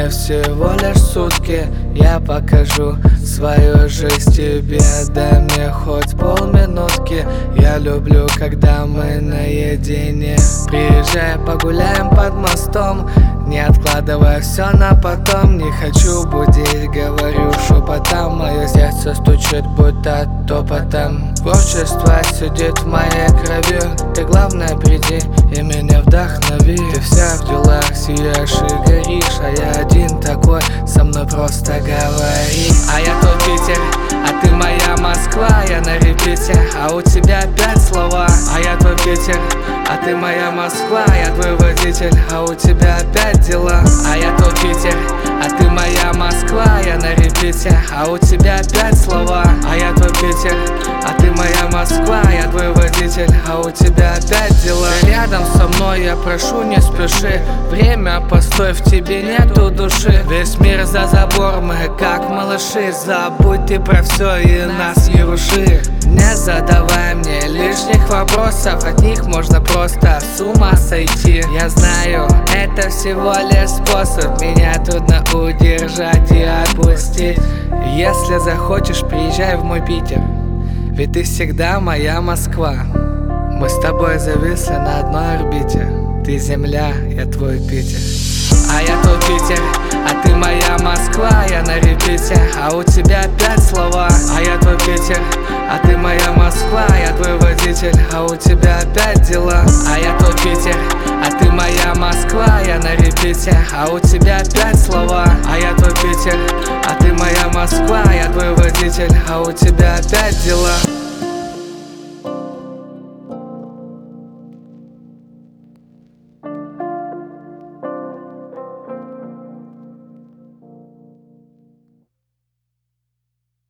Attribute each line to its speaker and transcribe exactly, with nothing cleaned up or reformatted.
Speaker 1: мне всего лишь сутки. Я покажу свою жизнь тебе, дай мне хоть полминутки. Я люблю, когда мы наедине. Приезжай, погуляем под мостом, не откладывая все на потом. Не хочу будить, говорю шепотом, мое сердце стучит будто топотом. Творчество сидит в моей крови, ты главное приди и меня вдохнови. Ты вся в делах, сияешь и горишь, а я один такой, со мной просто говори. А я твой Питер, а ты моя Москва. Я на репите, а у тебя опять слова. А я твой Питер, а ты моя Москва. Я твой водитель, а у тебя опять дела. А я твой Питер, а ты моя Москва. Я на репите, а у тебя опять слова. А я твой Питер, а ты моя Москва. Я твой водитель, а у тебя опять дела. Ты рядом со мной, я прошу, не спеши. Время, постой, в тебе нету души. Весь мир за забор, мы как малыши. Забудь ты про все и нас не руши. Не задавай мне лишних вопросов, от них можно просто с ума сойти. Я знаю, это всего лишь способ, меня трудно удержать и отпустить. Если захочешь, приезжай в мой Питер, ведь ты всегда моя Москва. Мы с тобой зависли на одной орбите. Ты земля, я твой Питер. А я твой Питер, а ты моя Москва. Я на репите, а у тебя опять слова. А я твой Питер, а ты моя Москва. Я твой водитель, а у тебя опять дела. А я твой Питер, а ты моя Москва. Я на репите, а у тебя опять слова. А я твой Питер, а ты моя Москва. Я твой водитель, а у тебя опять дела.